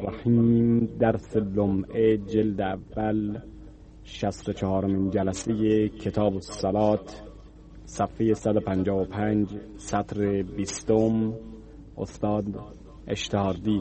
الرحیم. درس لمعه جلد اول 64مین جلسه کتاب الصلات، صفحه 155، سطر 20. استاد اشتهاردی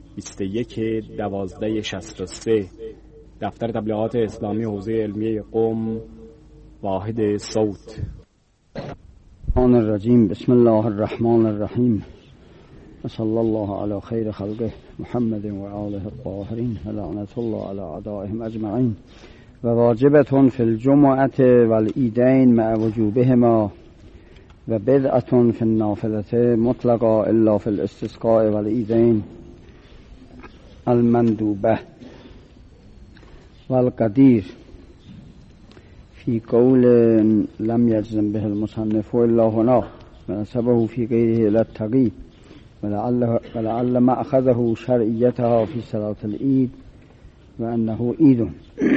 21/12/63. دفتر تبلیغات اسلامی حوزه علمیه قم، واحد صوت. الرحمن الرجیم. بسم الله الرحمن الرحیم. صلی الله علی خیر خلقه محمد و آله الطاهرین و لعنت الله علی اعدائهم اجمعین. و واجبة فی الجمعة والعیدین مع وجوبهما و بدعة فی النافلة مطلقا الا فی الاستسقاء والعیدین المندوبه والقدیر. فی قول لم یجزم به المصنف الا هنا ونسبه فی غیره الى التقی ولعل مأخذه شرعیتها فی صلاة العید و انه عید.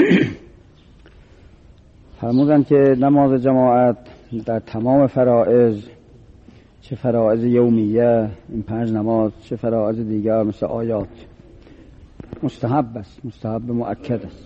فرمودند که نماز جماعت در تمام فرائض، چه فرائض یومیه این 5 نماز، چه فرائض دیگر مثل آیات، مستحب است، مستحب مؤکد است.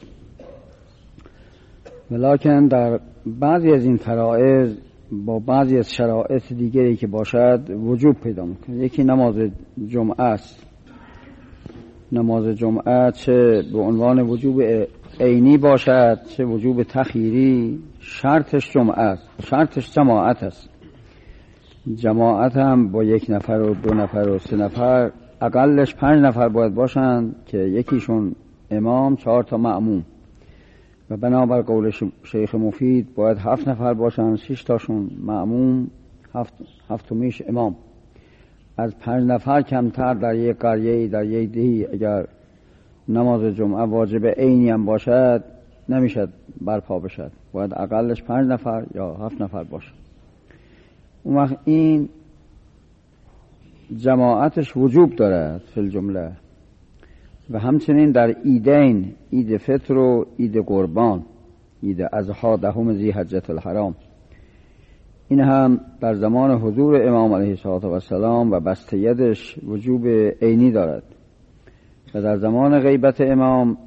ولکن در بعضی از این فرائض با بعضی از شرایط دیگری که باشد وجوب پیدا میکنه. یکی نماز جمعه است. نماز جمعه چه به عنوان وجوب عینی باشد چه وجوب تخییری، شرطش جمعه است، شرطش جماعت است. جماعت هم با 1 نفر و 2 نفر و 3 نفر، اقلش 5 نفر باید باشند که یکیشون امام، 4 تا مأموم. و بنابر قول شیخ مفید باید 7 نفر باشن، 6 تاشون مأموم، 7میش امام. از 5 نفر کمتر در یک قریه، در یک دهی اگر نماز جمعه واجب عینی هم باشد نمیشد برپا بشد، باید اقلش 5 نفر یا 7 نفر باشد. اون وقت این جماعتش وجوب دارد فی الجمله. و همچنین در عیدین، عید فطر و عید قربان، عید اضحی 10 ذی‌حجة الحرام، این هم در زمان حضور امام علیه السلام و بسط یدش وجوب عینی دارد. و در زمان غیبت امام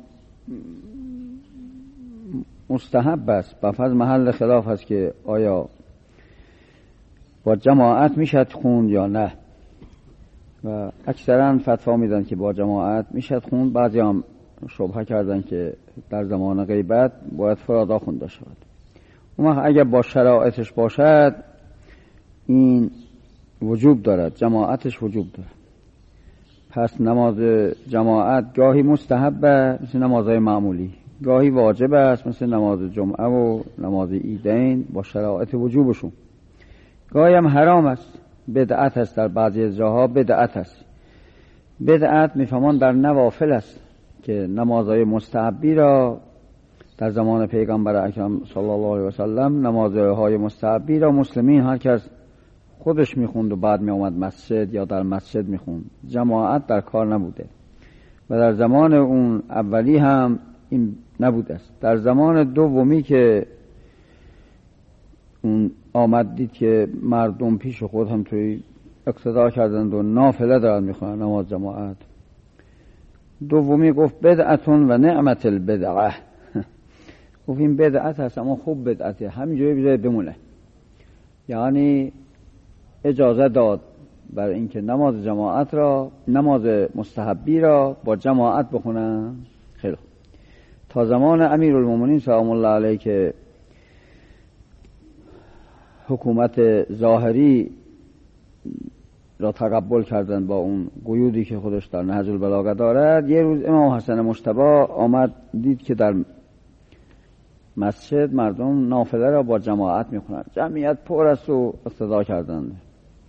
مستحب است. بفرض محل خلاف است که آیا با جماعت میشد خوند یا نه. و اکثرا فتوا میدن که با جماعت میشد خوند. بعضی هم شبهه کردن که در زمان غیبت باید فرادا خونده شود. اون وقت اگر با شرایطش باشد این وجوب دارد، جماعتش وجوب دارد. پس نماز جماعت گاهی مستحبه مثل نمازهای معمولی، گاهی واجب است مثل نماز جمعه و نماز عیدین با شرایط وجوبشون. گاهی هم حرام است، بدعت است، در بعضی جاها بدعت است. بدعت میفهمان در نوافل است که نمازهای مستحبی را در زمان پیغمبر اکرم صلی الله علیه و سلم، نمازهای مستحبی را مسلمین هر کس خودش میخوند و بعد میآمد مسجد یا در مسجد میخوند، جماعت در کار نبوده. و در زمان اون اولی هم این نبوده است. در زمان دومی که اون آمد دید که مردم پیش خود هم توی اقتدا کردند و نافله دارند میخونن نماز جماعت، دومی گفت بدعتون و نعمت البدعه. گفت این بدعت هست اما خوب بدعته، همینجوری بذاره بمونه. یعنی اجازه داد برای اینکه نماز جماعت را، نماز مستحبی را با جماعت بخونن. خیلی خوب. تا زمان امیرالمومنین سلام الله علیه که حکومت ظاهری را تقبل کردن با اون قیودی که خودش در نهج البلاغه دارد، یه روز امام حسن مجتبی آمد دید که در مسجد مردم نافله را با جماعت میخونند، جمعیت پر است و اقتدا کردند.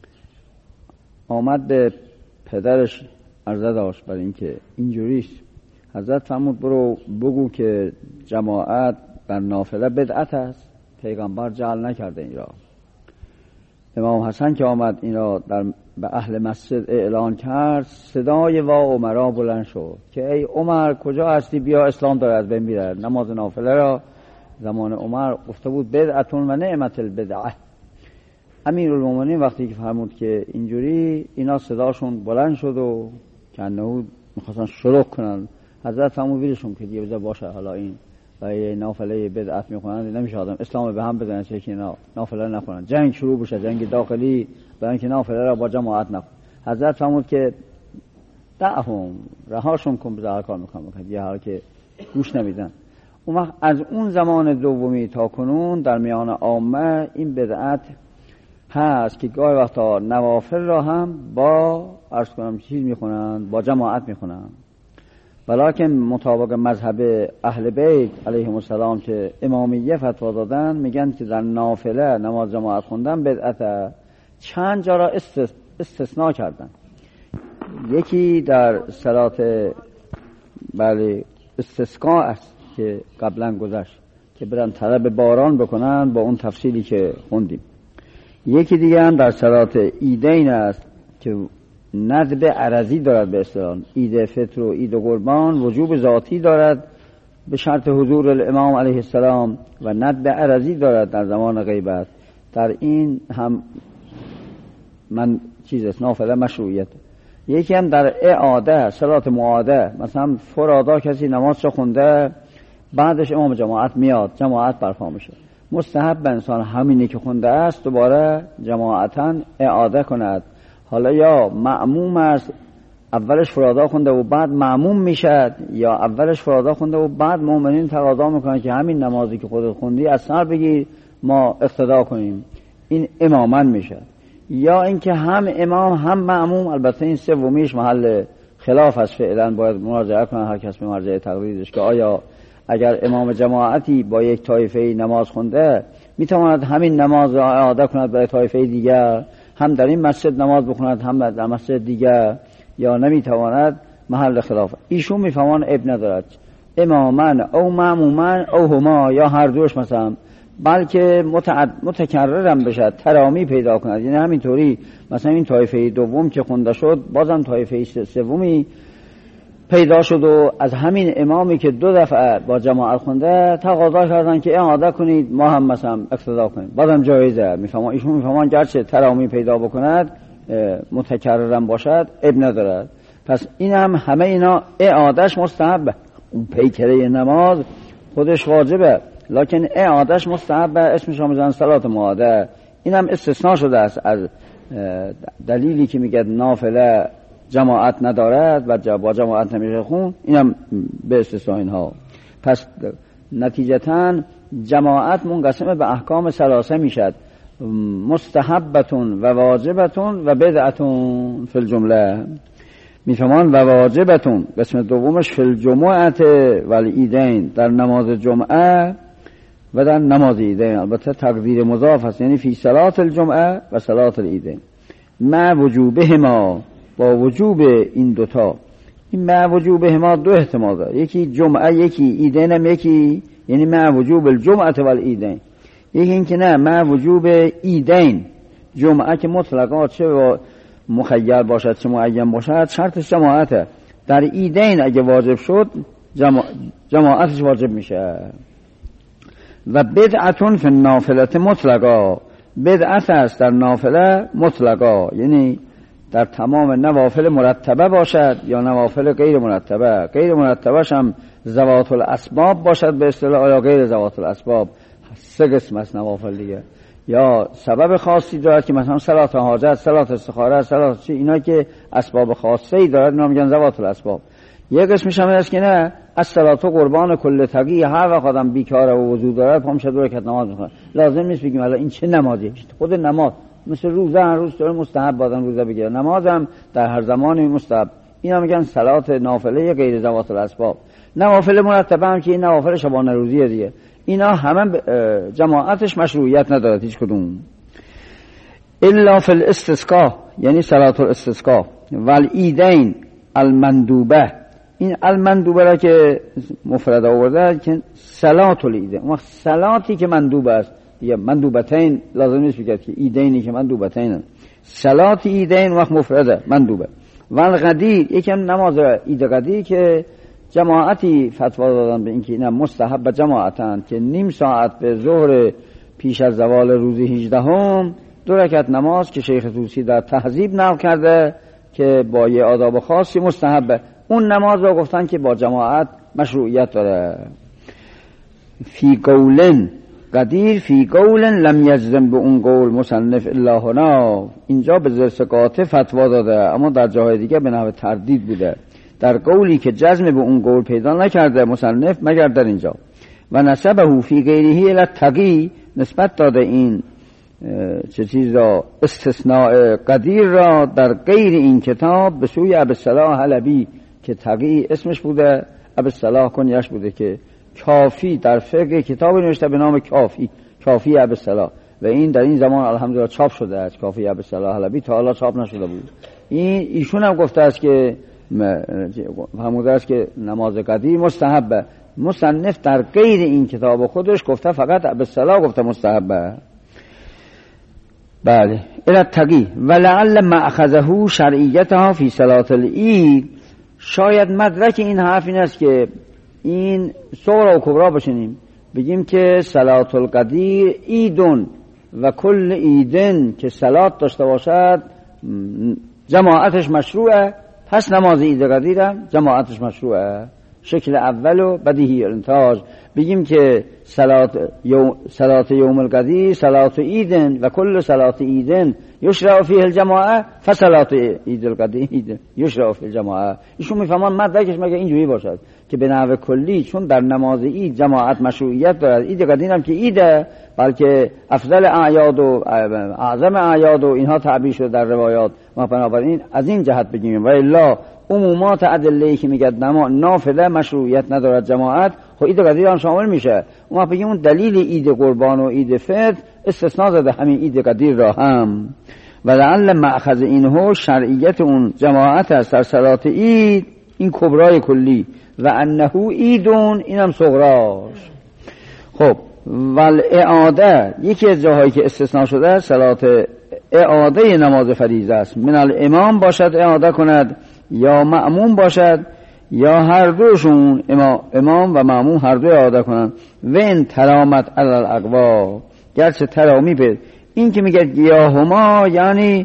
آمد به پدرش عرضه داشت برای اینکه اینجوریست. حضرت فرمود برو بگو که جماعت در نافله بدعت است، پیغمبر جعل نکرده این را. امام حسن که آمد این را به اهل مسجد اعلان کرد، صدای وا عمرا بلند شد که ای عمر کجا هستی، بیا اسلام داره از بین میره. نماز نافله را زمان عمر گفته بود بدعتون و نعمت البدعه. امیرالمومنین وقتی که فرمود که اینجوری، اینا صداشون بلند شد و کنه میخواستن شروع کنن، حضرت فرمود ویرشون که دیگه بذار باشه، حالا این و یه نافله بدعت میخونن نمیشه آدم اسلام به هم بزنه، چه که نافله نخونن، جنگ شروع بشه، جنگ داخلی، برای اینکه نافله را با جماعت نخون. حضرت فرمود که دعهم، رهاشون کن، به هر کار میکنن یه حال که گوش نمیدن. اون وقت از اون زمان دومی تا کنون در میان عامه این بدعت هست که گاهی وقتا نوافل را هم با عرض کنم چیز میخونن، با جماعت میخونن، ولیکن مطابق مذهب اهل بیت علیهم السلام که امامیه فتوا دادن میگن که در نافله نماز جماعت خوندن بدعت. چند جا را استثناء کردن. یکی در صلات استسقاء است که قبلا گذشت که برن طلب باران بکنن با اون تفصیلی که خوندیم. یکی دیگه هم در صلات عیدین است که ندب عرضی دارد، به اصطلاح عید فطر و عید قربان وجوب ذاتی دارد به شرط حضور الامام علیه السلام و ندب عرضی دارد در زمان غیبت. در این هم من چیز نافله مشروعیت. یکی هم در اعاده، صلات معاده، مثلا فرادا کسی نماز رو خونده بعدش امام جماعت میاد، جماعت برپا میشه، مستحب به انسان همینی که خونده است دوباره جماعتاً اعاده کند. حالا یا مأموم است اولش فرادا خونده و بعد مأموم میشد، یا اولش فرادا خونده و بعد مؤمنین تقاضا میکنن که همین نمازی که خودت خوندی از سر بگیر ما اقتدا کنیم، این اماما میشه. یا اینکه هم امام هم مأموم، البته این سومیش محل خلاف است، فعلا باید مراجعه کنن هر کس به مرجع تقلیدش که آیا اگر امام جماعتی با یک طایفه نماز خونده میتواند همین نماز را اعاده کند برای طایفه دیگر، هم در این مسجد نماز بخوند هم در مسجد دیگر، یا نمیتواند، محل خلاف. ایشون میفهمان ابن ندارد اماما او مأموما او هما، یا هر دوش مثلا، بلکه متکررم بشد، ترامی پیدا کند. یعنی همینطوری مثلا این طایفه دوم که خونده شد بازم طایفه سومی پیدا شد و از همین امامی که 2 دفعه با جماعت خونده تقاضا کردن که اعاده کنید ما هم مثلا اقتدا کنید، بازم جایزه. ایشون میفهمان گرچه ترامی پیدا بکند متکررم باشد ابن ندارد. پس این هم همه اینا اعادهش مستحبه، اون پیکره نماز خودش واجبه لکن اعادهش مستحبه، اسمش هم میذارن صلات معاده. این هم استثناء شده است از دلیلی که میگه نافله جماعت ندارد و با جماعت نمیشه خون، اینم به استثناء اینها. پس نتیجتاً جماعت منقسم به احکام 3 میشد، مستحبتون و واجبتون و بدعتون فی الجمله. میفهمان و واجبتون قسم دومش فی الجمعه و العیدین، در نماز جمعه و در نماز عیدین، البته تقدیر مضاف است، یعنی فی صلات الجمعه و صلات العیدین مع وجوبهما، با وجوب این دوتا. این مع وجوبهما 2 احتمال داره، یکی جمعه یکی عیدین هم یکی، یعنی مع وجوب الجمعه و العیدین. یکی این که نه مع وجوب عیدین، جمعه که مطلقا چه مخیر باشد چه معین باشد شرطش جماعته، در عیدین اگه واجب شد جماعتش واجب میشه. و بدعتون فی النافلة مطلقا، بدعت است در نافله مطلقا، یعنی در تمام نوافل مرتبه باشد یا نوافل غیر مرتبه. غیر مرتبهش هم ذوات الاسباب باشد به اصطلاح، یا غیر ذوات الاسباب. 3 قسم است نوافل دیگه، یا سبب خاصی دارد که مثلا صلات حاجت، صلات استخاره، صلات چی، اینا که اسباب خاصه ای دارد اینا میگن ذوات الاسباب. یه قسمش هم هست که نه الصلات قربان کل تقی، هر وقت آدم بیکاره و وضو دارد پا میشه 2 رکعت نماز میخونه. لازم نیست بگیم حالا این چه نمازی، خود نماز مثل روزه، هر روز داره مستحب بادن روزه بگیره، نمازم در هر زمانی مستحب. اینا میگن صلات نافله غیر ذوات الاسباب. نوافل مرتبه هم که این نوافل شبانه روزیه دیگه، اینا همه جماعتش مشروعیت ندارد هیچ کدوم، الا فی الاستسقاء، یعنی صلات الاستسقاء و العیدین المندوبه. این المندوبه را که مفرد آورده که صلات العیدین، اون صلاتی که مندوبه است دیگه، مندوبتین لازم نیست بگید که عیدینی که مندوبتین، صلات عیدین وقت مفرده مندوبه. و الغدیر، یکم نماز عید غدیر که جماعتی فتوا دادن به اینکه اینا مستحب جماعتن که نیم ساعت به ظهر پیش از زوال روز 18 2 رکعت نماز که شیخ طوسی در تهذیب نقل کرده که با یه آداب خاصی مستحبه. اون نماز رو گفتن که با جماعت مشروعیت داره. فی قولن قدیر فی قولن لم یجزم به اون قول مصنف الا هنا. اینجا به زرسقاطه فتوا داده، اما در جاهای دیگه به نحو تردید بوده. در قولی که جزم به اون قول پیدا نکرده مصنف مگر در اینجا. و نسبه فی غیره الی تقی، نسبت داده این چه چیز را، استثناء قدیر را در غیر این کتاب به سوی ابوالصلاح حلبی که تقی اسمش بوده، ابوالصلاح کنیش بوده، که کافی در فقه کتاب نوشته به نام کافی ابوالصلاح، و این در این زمان الحمدلله چاپ شده است. کافی ابوالصلاح حلبی تا حالا چاپ نشده بود. ایشون هم گفته است که فرموده است که نماز قدیر مستحبه. مصنف در غیر این کتاب خودش گفته فقط ابوالصلاح گفته مستحبه. بله الی تقی ولعل مأخذه شرعیتها فی صلاة العید. شاید مدرک این حرف این است که این صغرا و کبرا بشنیم، بگیم که صلاة القدیر عیدون و کل عیدن که صلات داشته باشد جماعتش مشروعه، پس نماز عید قدیر هم جماعتش مشروعه. شکل اول و بدیهی الانتاج بگیم که صلاة یوم القدیر صلاة عیدن و کل صلاة عیدن یشرع فیه الجماعه فصلاة عید القدیر یشرع فیه الجماعه. ایشون میفهمان مدرکش مگه اینجوری باشد که به نحو کلی چون در نماز عید جماعت مشروعیت دارد، عید قدیر هم که عیده بلکه افضل اعیاد و اعظم اعیاد و اینها تعبیر شده در روایات، ما بنابراین از این جهت بگیم. و الا عمومات ادله‌ای که میگه نافله مشروعیت ندارد جماعت، خب عید قدیر هم شامل میشه. ما بگیم اون دلیل عید قربان و عید فطر استثناء زده همین عید قدیر را هم. و لعل مأخذ اینه شرعیت اون جماعت است در صلات عید، این کبرای کلی، و انه عیدون اینم صغراش. خب والاعاده یکی از جاهایی که استثناء شده صلات اعاده نماز فریضه است. من الامام باشد اعاده کند یا مأموم باشد یا هر دوشون، امام و مأموم هر دو اعاده کنند. و این ترامت علی الاقوا، گرچه ترامی بید. این که میگه گیاهما یعنی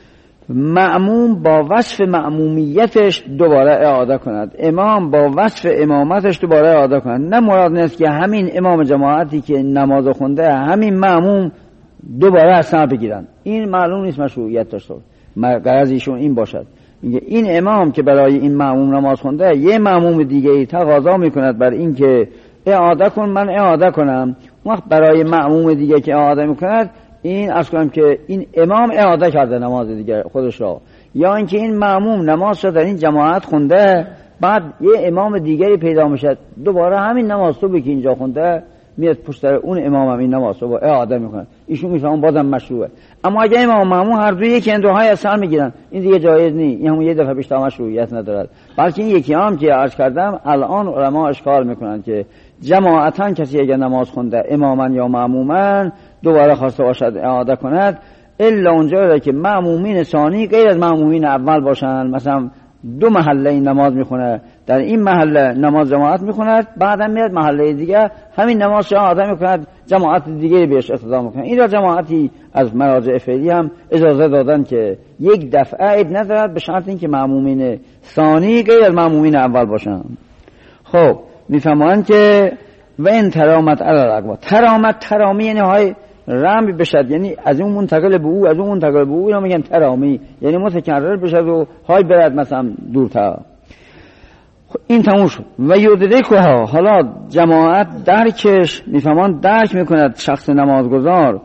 مأموم با وصف مأمومیتش دوباره اعاده کند، امام با وصف امامتش دوباره اعاده کند. نه مراد نیست که همین امام جماعتی که نماز خونده همین مأموم دوباره اصلا بگیرن، این معلوم نیست مشروعیت داشته. غرض ایشون این باشد میگه این امام که برای این مأموم نماز خونده یه مأموم دیگه ای تقاضا میکند بر این که اعاده کن، من اعاده کنم. وقت برای مأموم دیگه که اعاده میکند این از کنم که این امام اعاده کرده نماز دیگه خودش را، یا اینکه این مأموم نماز را در این جماعت خونده بعد یه امام دیگری پیدا میشه دوباره همین نماز رو که اینجا خونده میاد پشت اون امام هم این نماز رو اعاده میکنه. ایشون میفهمون بازم مشروعه. اما اگه امام مأموم هر دوی یکی اندوهای اصلا میگیرن این دیگه جایز نیست، این همون یه دفعه بیشتر مشروعیت ندارد. بلکه این یکی هم که عرض کردم الان علما اشکال میکنن که جماعتا کسی اگه نماز خونده اماما یا مأموما دوباره خواسته باشد اعاده کند، الا اونجا که مأمومین ثانی غیر از مأمومین اول باشن، مثلا دو محله این نماز میخونه، در این محله نماز جماعت میخوند، بعدا میاد محله دیگه همین نماز شما آدم میکند جماعت دیگه بهش اقتدا میکنه. این را جماعتی از مراجع فعلی هم اجازه دادن که یک دفعه عید ندارد به شرط اینکه مأمومین ثانی غیر از مأمومین اول باشن. خب میفهمند که و این ترامت علی الاقوا، ترامی یعنی های رمی بشد، یعنی از اون منتقل به او از اون منتقل به او، اینا میگن ترامی یعنی متکرر بشد و های برد مثلا دورتر. این تموم شد. و یدرکها، حالا جماعت درکش میفهمان درک میکند شخص نمازگزار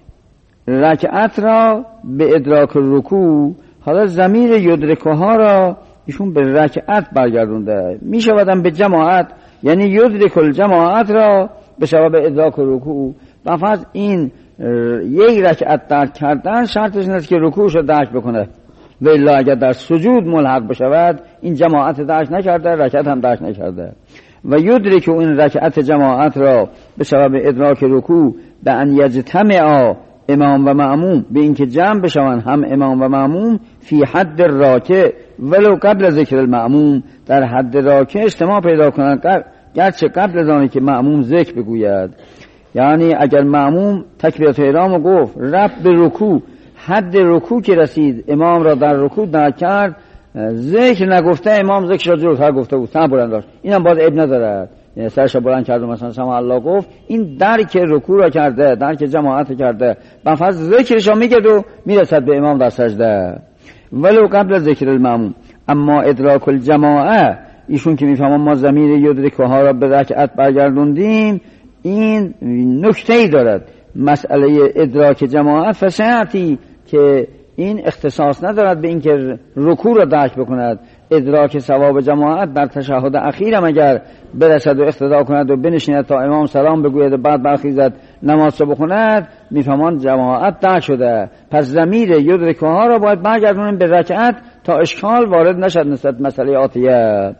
رکعت را به ادراک رکوع. حالا ضمیر یدرکها را ایشون به رکعت برگردونده، میشودن به جماعت، یعنی یدرک الجماعت را به سبب ادراک رکوع. بفرض این یک رکعت درک کردن شرطش نیست که رکوعش رو درک بکنه، و الا اگر در سجود ملحق بشود این جماعت درک نکرده رکعت هم درک نکرده. و یدرک این رکعت جماعت را به سبب ادراک رکوع به ان یجتمع امام و مأموم، به اینکه جمع بشوند هم امام و مأموم فی حد راکع ولو قبل ذکر المأموم، در حد راکع اجتماع پیدا کنند گرچه قبل از آنکه مأموم ذکر بگوید. یعنی اگر مأموم تکبیرات احرام گفت رفت به رکوع، حد رکوع که رسید امام را در رکوع درک کرد، ذکر نگفته امام ذکر را جلوتر گفته بود، سر بلند داشت، اینم باز عیب ندارد، یعنی سرش بلند کرد و مثلا سمع الله گفت، این درک رکوع را کرده، درک جماعت کرده، بفرض ذکرش را میگه و میرسد به امام در سجده. ولو قبل ذکر المأموم، اما ادراک الجماعه، ایشون که میفهمم ما ضمیر یدرکها را به رکعت برگردوندیم، این نکته‌ای دارد مسئله ادراک جماعت فسعتی که این اختصاص ندارد به اینکه رکوع را درک بکند. ادراک ثواب جماعت در تشهد اخیر هم اگر برسد و اقتدا کند و بنشیند تا امام سلام بگوید و بعد برخیزد نماز را بخوند، میفهمان جماعت درک شده. پس ضمیر یدرکها را باید برگردونیم به رکعت تا اشکال وارد نشد نسبت مسئله آتیه.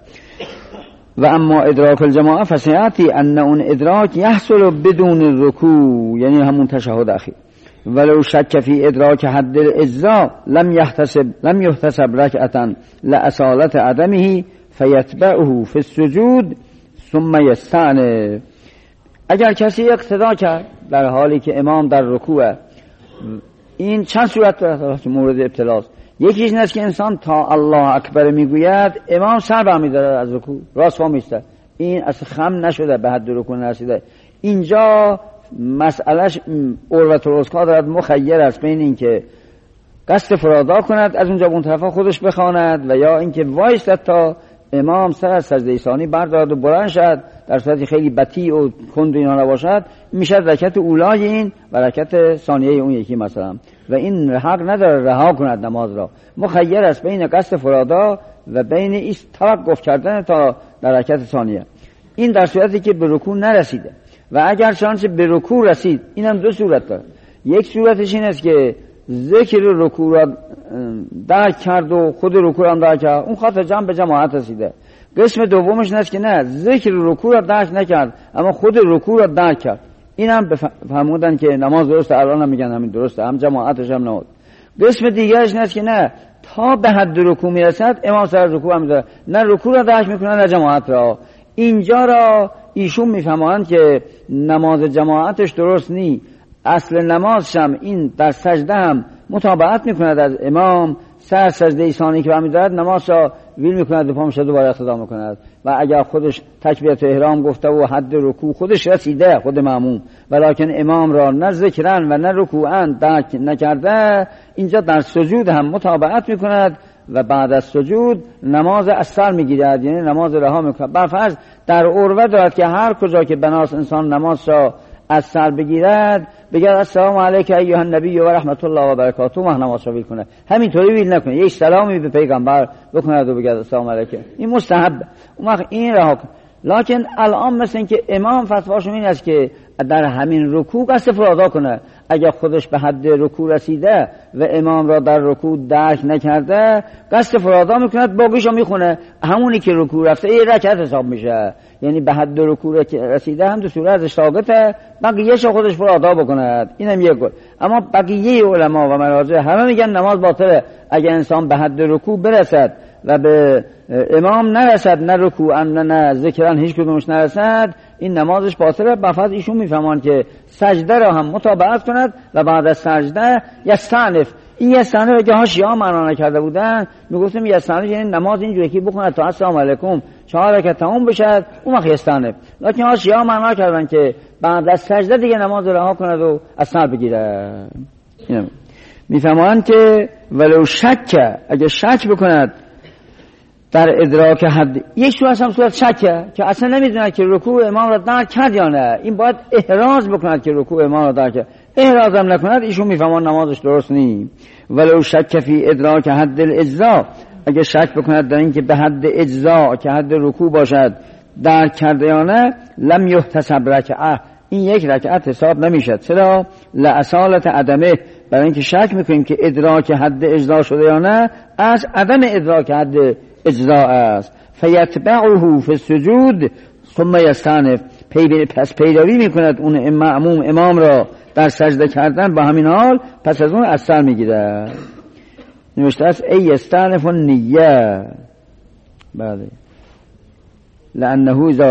و اما ادراک الجماعه فسیعتی ان اون ادراک یحصل بدون رکوع، یعنی همون تشهد اخیر. ولو شک فی ادراک حد الاجزاء لم يحتسب رکعتا لاصالت عدمه فیتبعه فی السجود ثم یستعنف. اگر کسی اقتدا کرد در حالی که امام در رکوع، این چند صورت دارد مورد ابتلاست. یکیش این است که انسان تا الله اکبر میگوید امام سر برمی‌دارد از رکوع، راست پا میسته، این اصلا خم نشده، به حد رکوع نرسیده. اینجا مسئلهش عروة الوثقی دارد، مخیر است بین این که قصد فرادا کند از اونجا به اون طرفا خودش بخواند و یا اینکه وایستد تا امام سر از سجده ثانی بردارد و بلند شد، در صورتی خیلی بطیء و کند اینا نباشد، میشه رکعت اولای این و رکعت ثانیه اون یکی مثلا، و این حق نداره رها کند نماز را. مخیر است بین قصد فرادا و بین توقف کردن تا در رکعت ثانیه. این در صورتی که به رکوع نرسیده، و اگر چانس به رکوع رسید، این هم دو صورت داره. یک صورتش این است که ذکر رکوع را درک کرد و خود رکوع هم درک کرد، اون خاطر جمع به جماعت رسیده. قسم دومش این است که نه، ذکر رکوع را درک نکرد اما خود رکوع را درک کرد، این هم فهمودن که نماز درسته، الان هم میگن همین درسته، هم جماعتش هم نماز. قسم دیگرش این است که نه، تا به حد رکوع میرسد امام سر رکوع هم میذاره، نه رکوع را درک میکنه نه جماعت را. اینجا را ایشون میفهمند که نماز جماعتش درست نی، اصل نمازش هم این در سجده هم متابعت میکند از امام، سر سجده ثانی که برمی‌دارد نماز را ویل میکند و پامش دوباره اقتدا میکند، و اگر خودش تکبیرت احرام گفته و حد رکوع خودش رسیده خود مأموم، ولکن امام را نه ذکرن و نه رکوعن درک نکرده، اینجا در سجود هم متابعت میکند و بعد از سجود نماز از سر میگیرد، یعنی نماز رها میکند. برفرض در عروه دارد که هر کجا که بناس انسان نماز را از سر بگیرد بگرد السلام علیک ایها النبی و رحمت الله و برکاته و نماز را ویل کنه، همینطوری ویل نکنه، یک سلامی به پیغمبر بکند و بگرد السلام علیک، این مستحب، اون وقت این رها کن. لکن الان مثل این که امام فتواش این است که در همین رکوع قصد فرادا کنه، اگر خودش به حد رکوع رسیده و امام را در رکوع درک نکرده قصد فرادا میکند، باقیشو میخونه، همونی که رکوع رفته یه رکعت حساب میشه، یعنی به حد رکوع رسیده هم دو صورت ازش ثابته، بقیه‌شو خودش فرادا بکند، اینم یک گل. اما بقیه علما و مراجع همه میگن نماز باطله اگر انسان به حد رکوع برسد و به امام نرسد، نه رکوع نه ذکران هیچ کدومش نرسد، این نمازش باطله. بفرض ایشون میفهمان که سجده را هم متابعت کند و بعد از سجده یستعنف. این یستعنف که ها شیعه معنا نکرده بودن، میگفتیم یستعنف یعنی نماز اینجوری که بخوند تا السلام علیکم 4 رکعت تموم بشد، اون وقت یستعنف. لکن ها شیعه معنا کردن که بعد از سجده دیگه نماز رها کند و از سر بگیره. میفهمند که ولو شک، اگه شک بکند در ادراک حد، یک صورت هم صورت شکه که اصلا نمیدونه که رکوع امام را درک کرد یا نه، این باید احراز بکند که رکوع امام را درک کرد، احراز هم نکند ایشون میفهمان نمازش درست نی. ولو شک فی ادراک حد الاجزاء، اگه شک بکند در این که به حد اجزاء که حد رکوع باشد درک کرده یا نه، لم یحتسب رکعه، این یک رکعت حساب نمیشد. چرا؟ لاصالت عدمه، برای اینکه شک میکنیم که ادراک حد اجزاء شده یا نه از عدم ادراک حد اجزاء است. فیتبعه فی السجود ثم یستعنف، پس پیروی میکند اون مأموم امام را در سجده کردن، با همین حال پس از اون از سر میگیره. نوشته است ای یستعنف النیه، بله، لانه اذا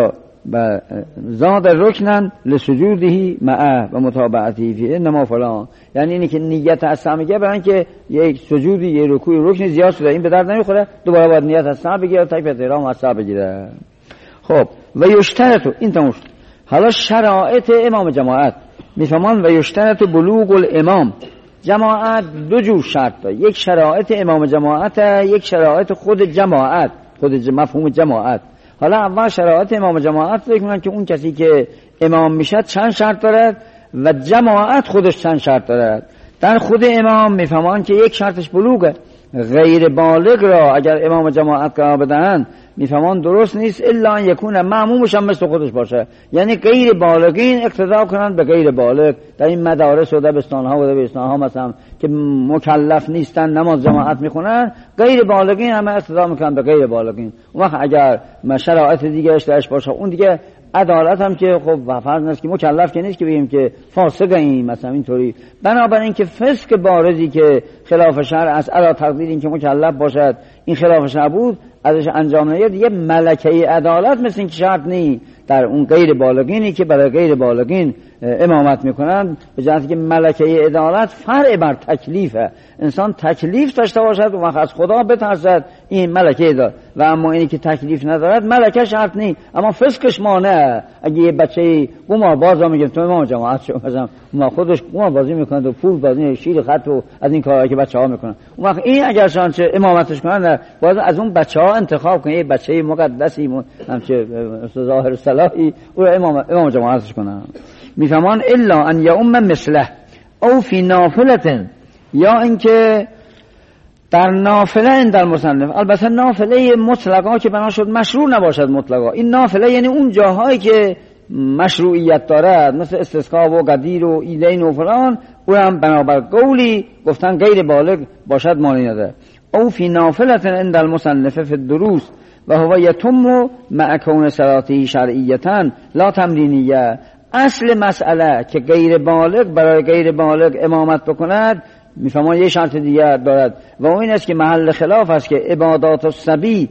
و زاد رکنن لسجودهی معه و متابعتی فی انما فلان، یعنی اینی که نیت هستم بگه برای اینکه یک سجودی یک رکوعی رکن زیاد شده این به درد نمیخوره، دوباره باید نیت هستم بگیره تکبیرت احرام هستم بگیره. خب و یشترط این تموم شد. حالا شرایط امام جماعت میفهمان و یشترط بلوغ الامام. جماعت دو جور شرط داره، یک شرایط امام جماعت، یک شرایط خود جماعت، خود مفهوم جماعت. حالا اول شرایط امام جماعت بگم که اون کسی که امام میشه چند شرط دارد و جماعت خودش چند شرط دارد. در خود امام میفهمان که یک شرطش بلوغه، غیر بالغ را اگر امام جماعت قرار بدهند میفهمان درست نیست الا ان یکون مأمومش هم مثل خودش باشه، یعنی غیر بالغین اقتدا کنند به غیر بالغ. در این مدارس و دبستان‌ها و دبیرستان‌ها مثلا که مکلف نیستن نماز جماعت میخونن، غیر بالغین هم اقتدا میکنن به غیر بالغین. اون وقت اگر شرایط دیگه اشتراک باشه اون دیگه عدالت هم که خب فرض نیست که مکلف که نیست که بگیم که فاسق این مثلا اینطوری. بنابراین که فسق بارزی که خلاف شرع است علا تقدیر این که مکلف باشد این خلاف شرع بود ازش انجام نگیرد دیگه ملکه عدالت مثل این که شرط نی در اون غیر بالغینی که برای غیر بالغین امامت میکنند، به جهتی که ملکه عدالت فرع بر تکلیفه. انسان تکلیف داشته باشد و وقت از خدا بترسد این ملکه دارد، و اما اینی که تکلیف ندارد ملکه شرط نی اما فسقش مانع. اگه یه بچه قمار باز را میگه تو امام جماعت شو مثلا ما خودش قمار بازی میکنند و پول بازی شیر خط و از این کارهایی که بچه‌ها میکنن، اون وقت این اگر شانچه امامتش کنن باز از اون بچه‌ها انتخاب کنه یه بچه مقدسی همچه ظاهر صلاحی او امام جماعتش کنن. میفهمان الا ان یؤم مثله او فی نافلة، یا اینکه در نافله در مصنف. البته نافله مطلقا که بنا شد مشروع نباشد مطلقا، این نافله یعنی اون جاهایی که مشروعیت دارد مثل استسقا و قدیر و ایدین و فلان، او هم بنابر قولی گفتن غیر بالغ باشد مانع نداره. او فی نافله عند المصنف فی الدروس و هو یتم مع کون صلاته شرعیتا لا تمرینیه. اصل مسئله که غیر بالغ برای غیر بالغ امامت بکند میفهمان یه شرط دیگه دارد و این است که محل خلاف است که عبادات الصبی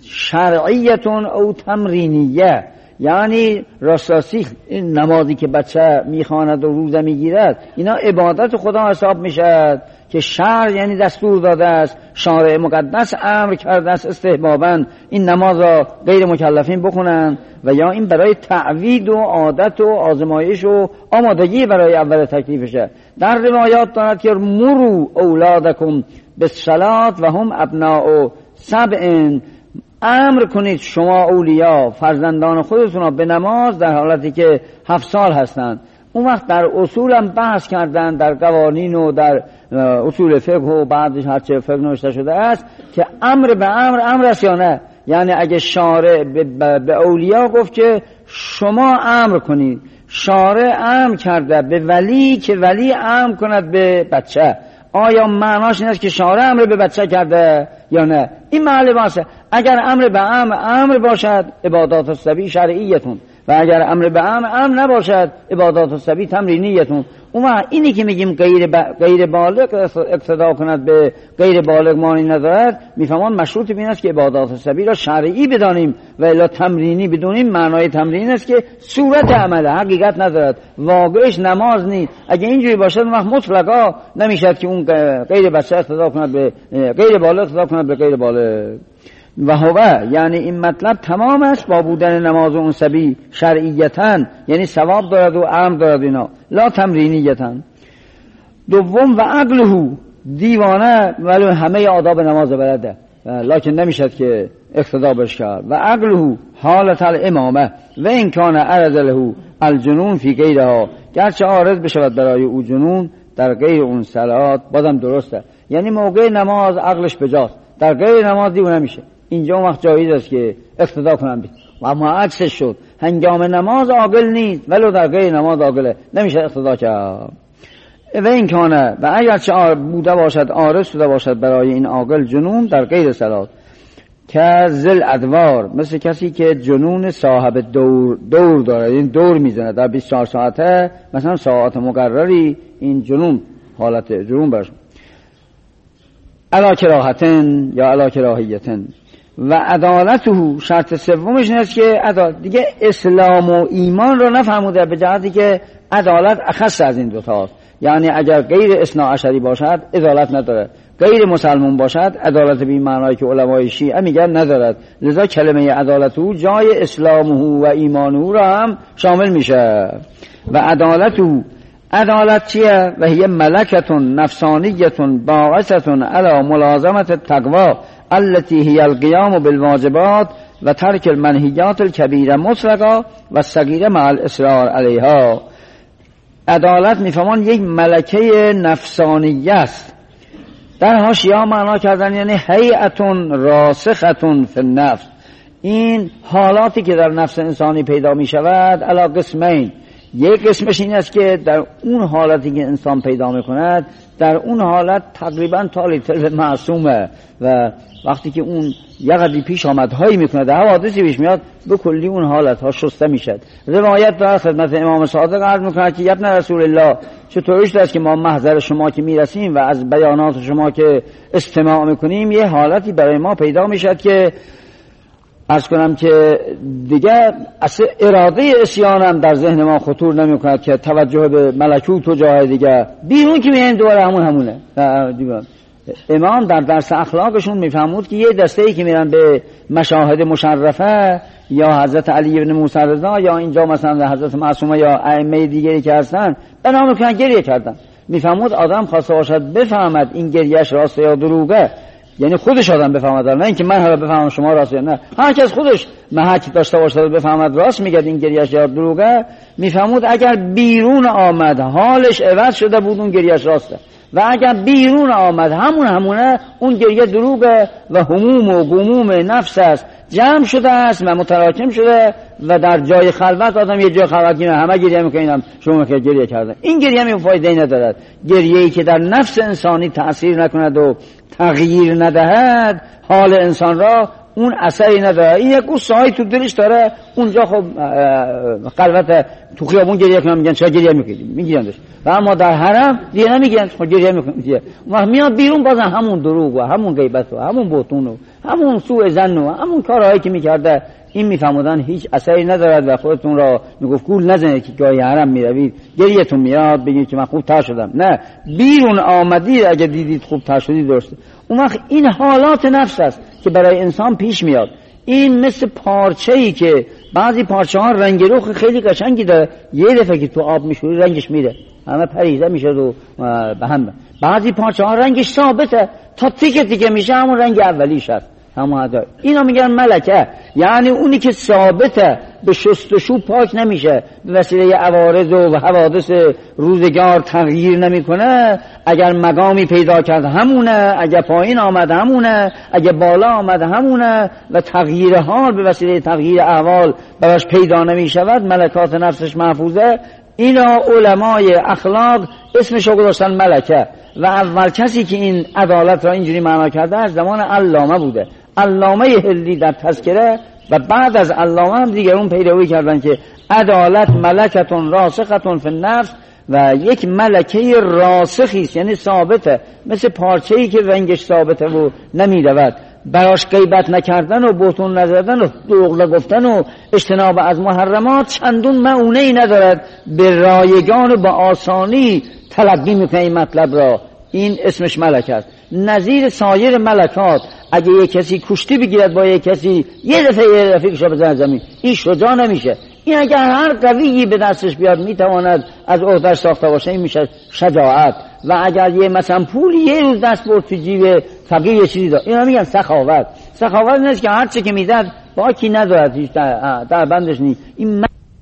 شرعیتون او تمرینیه، یعنی راستی این نمازی که بچه میخواند و روزه میگیرد اینا عبادت خدا حساب میشد که شرع یعنی دستور داده است، شارع مقدس امر کرده است استحباباً این نماز را غیر مکلفین بخونن، و یا این برای تعوید و عادت و آزمایش و آمادگی برای اول تکلیفشه. در روایات دارد که مرو اولادکم بالصلاة و هم ابناء 7، امر کنید شما اولیا فرزندان خودتون را به نماز در حالتی که 7 سال هستند. اون وقت در اصول هم بحث کردن در قوانین و در اصول فقه و بعدش هرچه فقه نوشته شده است که امر به امر است یا نه. یعنی اگه شارع به اولیا گفت که شما امر کنید، شارع امر کرده به ولی که ولی امر کند به بچه، آیا معناش این است که شارع امر به بچه کرده یا نه؟ این محل بحثه. اگر امر به امر باشد عبادات الصبی شرعیتون و اگر امر به امر نباشد عبادات الصبی تمرینیتون. اون اینی که میگیم غیر بالغ اقتدا کند به غیر بالغ معنی ندارد، میفهمان مشروط بین است که عبادات الصبی را شرعی بدانیم و الا تمرینی بدونیم. معنای تمرین است که صورت عمله حقیقت ندارد، واقعش نماز نیست. اگه اینجوری باشد اون وقت مطلقا نمیشد که اون غیر بچه اقتدا کند به غیر بالغ اقتدا کند به غیر بالغ. و هو یعنی این مطلب تمام است با بودن نماز اون صبی شرعیتاً، یعنی ثواب دارد و امر دارد اینا، لا تمرینیتاً. دوم و عقله دیوانه ولی همه آداب نماز بلده لکن نمیشد که اقتدا بش کرد. و عقله حالت الامامه و این کان عرض له الجنون فی غیرها، گرچه عارض بشود برای او جنون در غیر اون صلات بازم درسته. یعنی موقع نماز عقلش بجاست، در غیر نماز دیوانه میشه. اینجا وقت جایز است که اقتدا کنم بید. و اما عکسش شد هنگام نماز عاقل نیست ولو در غیر نماز عاقله، نمیشه اقتدا کرد. و این کانه و اگرچه بوده باشد عارض شده باشد برای این عاقل جنون در غیر صلات که ذل ادوار، مثل کسی که جنون صاحب دور داره، این دور میزنه در 24 ساعته مثلا ساعت مقرری، این جنون حالت جنون برش علا کراهتن یا علا کراهیتن. و عدالته شرط سومش این است که دیگه اسلام و ایمان رو نفهموده، به جهتی که عدالت اخص از این دوتاست. یعنی اگر غیر اثنا عشری باشد عدالت ندارد، غیر مسلمان باشد عدالت به این معنایی که علمای شیعه میگن ندارد. لذا کلمه عدالت او جای اسلامه و ایمانه را هم شامل میشه. و عدالت چیه؟ و هی ملکت نفسانیت باعثت علی ملازمت التقوی التي هي القيام بالواجبات و ترک المنهیات الکبیره مطلقا و الصغیره مع الاصرار علیها. عدالت میفهمان یک ملکه نفسانیه است. در حاشیه معنا کردن یعنی هیئت راسخت فی النفس، این حالاتی که در نفس انسانی پیدا می شود علی قسمین. یک قسمش این است که در اون حالتی که انسان پیدا می کند، در اون حالت تقریبا تالیتر معصومه و وقتی که اون یقدی پیش آمدهایی میکنه، در حوادثی پیش میاد، به کلی اون حالت ها شسته میشد. روایت در خدمت امام صادق عرض میکنه که ابن رسول الله چطوریش است که ما محضر شما که میرسیم و از بیانات شما که استماع میکنیم یه حالتی برای ما پیدا میشد که عرض کنم که دیگه اصلا اراده اسیانم در ذهن ما خطور نمی کند که توجه به ملکوت و جای دیگه بیرون که میگن دوباره همونه. امام در درس اخلاقشون میفهمود که یه دسته‌ای که میرن به مشاهد مشرفه یا حضرت علی بن موسی رضا یا اینجا مثلا حضرت معصومه یا ائمه دیگری که هستن بنا میکنن گریه کردن. میفهمود آدم خواسته باشد بفهمد این گریهش راسته یا دروغه، یعنی خودش آدم بفهمد، نه اینکه من حالا بفهمم شما راست یا نه، هر کس خودش محک داشته باشه بفهمد راست میگه این گریهش یا دروغه. میفهمود اگر بیرون آمد حالش عوض شده بود اون گریهش راسته و اگر بیرون آمد همونه اون گریه دروغه و هموم و غموم نفس است جمع شده است و متراکم شده و در جای خلوت آدم یه جای خلوت گیره همه گریه میکنیم شما که گریه کردن. این گریه می فایده ندارد. گریه‌ای که در نفس انسانی تأثیر نکند و تغییر ندهد حال انسان را، اون اثری نداره. این یک قصه‌ای تو دلش داره، اونجا خب خلوت تو خیابون گریه کنم میگن چرا گریه میکنید میگیرندش، و اما در حرم دیگه نمیگن خب گریه میکنید. اون میاد بیرون بازم همون دروغ و همون غیبت و همون بهتون و همون سوء ظن و همون کارهایی که میکرده. این میفهمودن هیچ اثری ندارد و خودتون را میگفت گول نزنید که گاهی حرم میروید گریه‌تون میاد بگید که من خوب تر شدم. نه، بیرون آمدید اگه دیدید خوب تر شدید درسته. اون وقت این حالات نفس است که برای انسان پیش میاد. این مثل پارچه‌ای که بعضی پارچه‌ها رنگ رخ خیلی قشنگی داره، یه دفعه که تو آب میشوری رنگش میره، همه پریده میشه و به هم. بعضی پارچه‌ها رنگش ثابته تا تیکه میشه همون رنگ اولیش است. اینا میگن ملکه، یعنی اونی که ثابته به شستشو پاک نمیشه، به وسیله عوارض و حوادث روزگار تغییر نمیکنه. اگر مقامی پیدا کرد همونه، اگر پایین آمد همونه، اگر بالا آمد همونه و تغییر حال به وسیله تغییر احوال براش پیدا نمیشود، ملکات نفسش محفوظه. اینا علمای اخلاق اسمشو گذاشتن ملکه. و اول کسی که این عدالت را اینجوری معنا کرده از زمان علامه بوده. علامه هلی در تذکره و بعد از علامه هم دیگرون پیروی کردن که عدالت ملکتون راسختون فی النفس و یک ملکه راسخی است، یعنی ثابته، مثل پارچه‌ای که رنگش ثابته و نمیرود. براش غیبت نکردن و بهتون نزدن و دروغ نگفتن و اجتناب از محرمات چندون معونه‌ای ندارد، به رایگان و با آسانی تلقی میکنه این مطلب را. این اسمش ملک است. نظیر سایر ملکات اگه یک کسی کشتی بگیرد با یک کسی یه دفعه کشو بزنه زمین، این شجاع نمیشه. این اگر هر قویی به دستش بیاد میتواند از عهده‌اش ساخته باشه، این میشه شجاعت. و اگر یه مثلا پول یه روز دست برد تو جیب فقیر یه چیزی داد، اینا میگن سخاوت. سخاوت نیست که هر چی که میداد باکی ندارد، هیچ در بندش نیست. این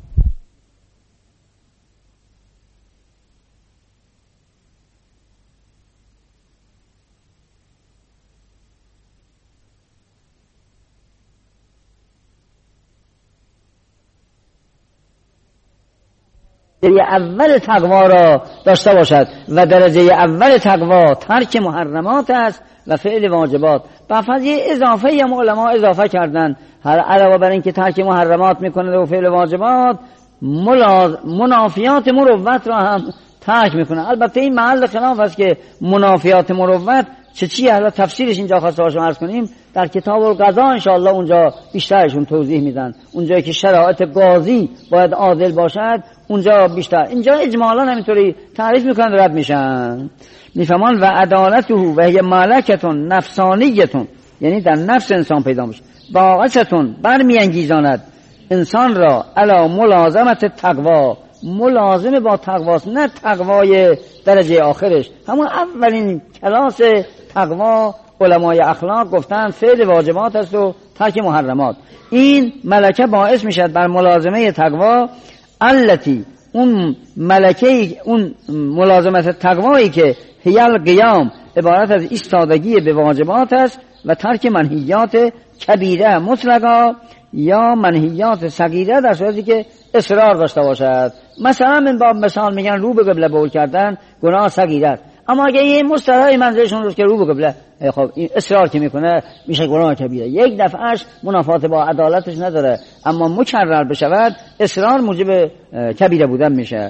درجه اول تقوا را داشته باشد و درجه اول تقوا ترک محرمات است و فعل واجبات. بعد یه اضافه هم علما اضافه کردن، علاوه بر این که ترک محرمات میکنه و فعل واجبات، منافیات مروت را هم ترک میکنه. البته این محل خلاف است که منافیات مروت چیه؟ حالا تفسیرش اینجا خواسته باشم عرض کنیم، در کتاب القضا انشاءالله اونجا بیشترشون توضیح میدن، اونجایی که شرایط قاضی باید عادل باشد اونجا بیشتر. اینجا اجمالا همینطوری تعریف میکنن و رد میشن. میفهمان و عدالته و هی ملکتون نفسانیتون، یعنی در نفس انسان پیدا میشه، باعثتون برمیانگیزاند انسان را علی ملازمت تقوا، ملازم با تقواست، نه تقوای درجه آخرش، همون اولین کلاس تقوا علمای اخلاق گفتن فعل واجبات است و ترک محرمات. این ملکه باعث میشد بر ملازمه تقوا، التی اون ملکه، اون ملازمت تقوایی که هیل قیام عبارت از ایستادگی به واجبات است و ترک منهیات کبیره مطلقا یا منهیات صغیره در صورتی که اصرار داشته باشد. مثلا من باب مثال میگن رو به قبله بول کردن گناه صغیره است، اما اگه یه مسترای منظرشون روست که رو به قبله، خب این اصرار که میکنه میشه گناه کبیره، یک دفعهش منافات با عدالتش نداره، اما مکرر بشود اصرار موجب کبیره بودن میشه.